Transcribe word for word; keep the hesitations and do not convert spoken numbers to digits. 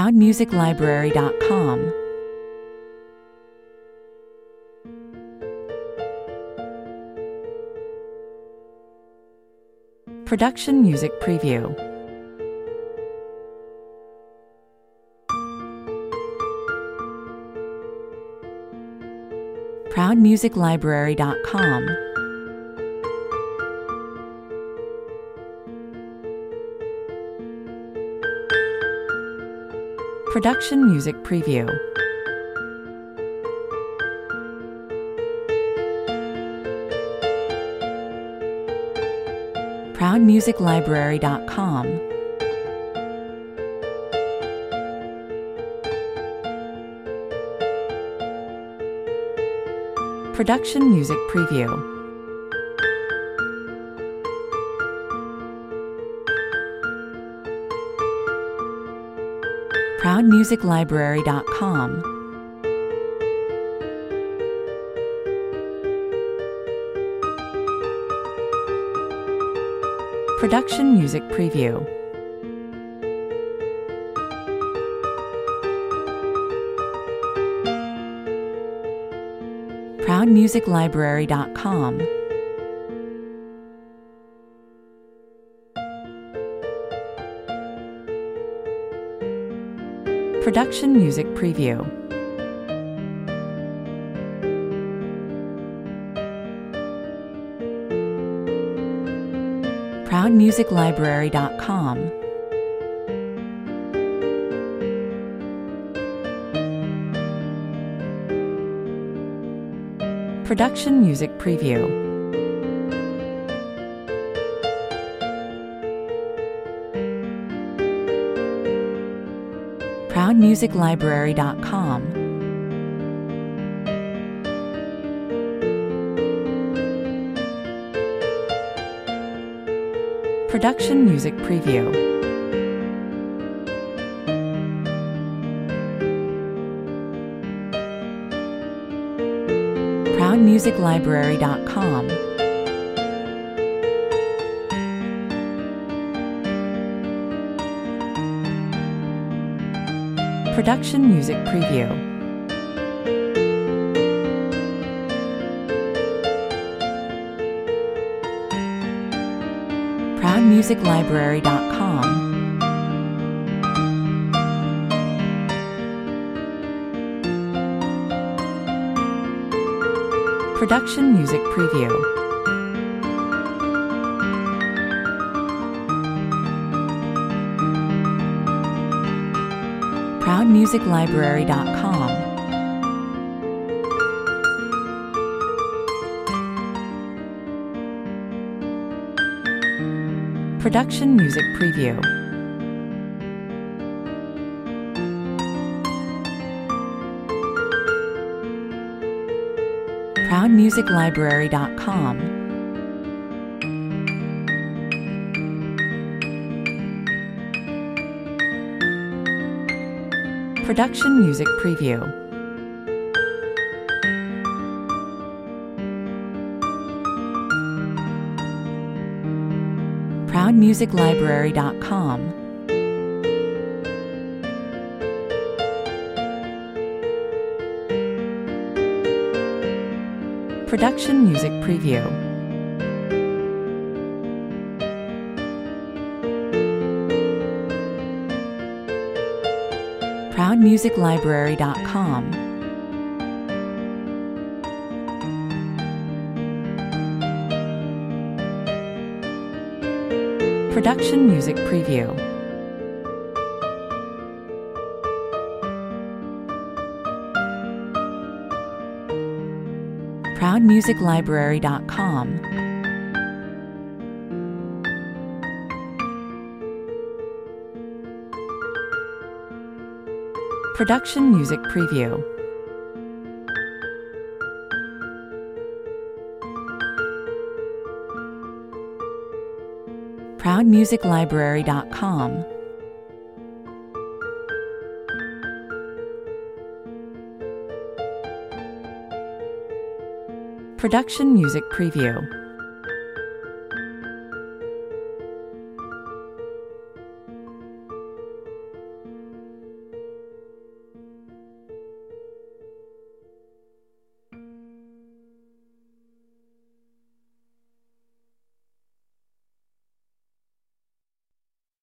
proud music library dot com. Production Music Preview. proud music library dot com. Production Music Preview. proud music library dot com. Production Music Preview. proud music library dot com. Production Music Preview. proud music library dot com. Production Music Preview. proud music library dot com. Production Music Preview. proud music library dot com. Production Music Preview. proud music library dot com. Production Music Preview. proud music library dot com. Production Music Preview. proud music library dot com. Production Music Preview. proud music library dot com. Production Music Preview. proud music library dot com. Production Music Preview. proud music library dot com. Production Music Preview. proud music library dot com. Production Music Preview. proud music library dot com. Production Music Preview.